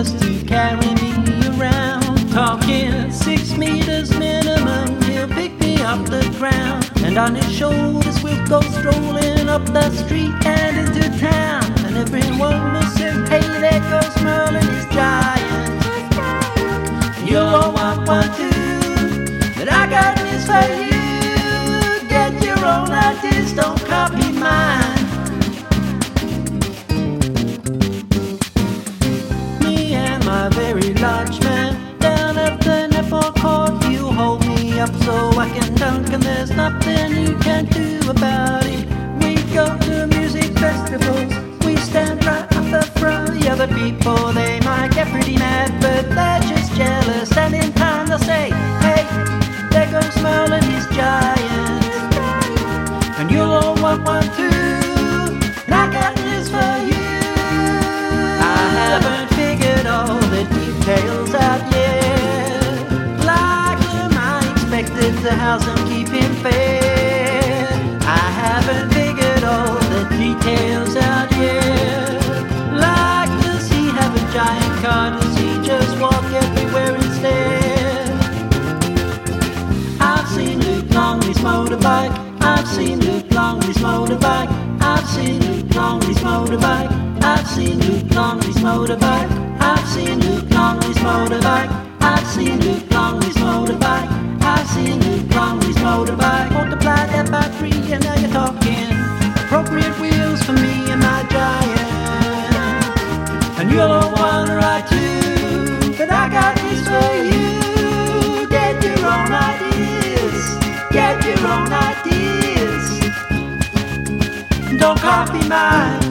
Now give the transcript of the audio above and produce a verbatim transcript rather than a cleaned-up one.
just to carry me around. Talking six meters minimum, he'll pick me up the ground. And on his shoulders we'll go strolling up the street and into town. And everyone will say, hey, there goes Merlin, he's giant. You'll all want one too, but I got this for you. Get your own ideas, don't copy mine. Me and my very large man down at the netball court, you hold me up so I can dunk, and there's nothing you can do about it. We go to music festivals, we stand right up the front. The other people, they might get pretty mad, but they're just jealous. And in time they'll say, hey, there goes Merlin, he's giant. And you'll all want one too, and I got this for you. I haven't figured all the details out yet. Like am I expected to house and keep him fed? I haven't figured all the details out yet. Like does he have a giant car? Does he just walk everywhere instead? I've seen Luke Longley's motorbike. I've seen Luke Longley's motorbike. I've seen Luke Longley's motorbike. I've seen Luke Longley's motorbike. I've seen Luke Longley's motorbike. I've seen Luke Longley's motorbike. I've seen Luke Longley's motorbike. Multiply that by three and now you're talking. Appropriate wheels for me and my giant. And you'll all want to ride too, but I got this for you. Get your own ideas. Get your own ideas. Don't copy mine.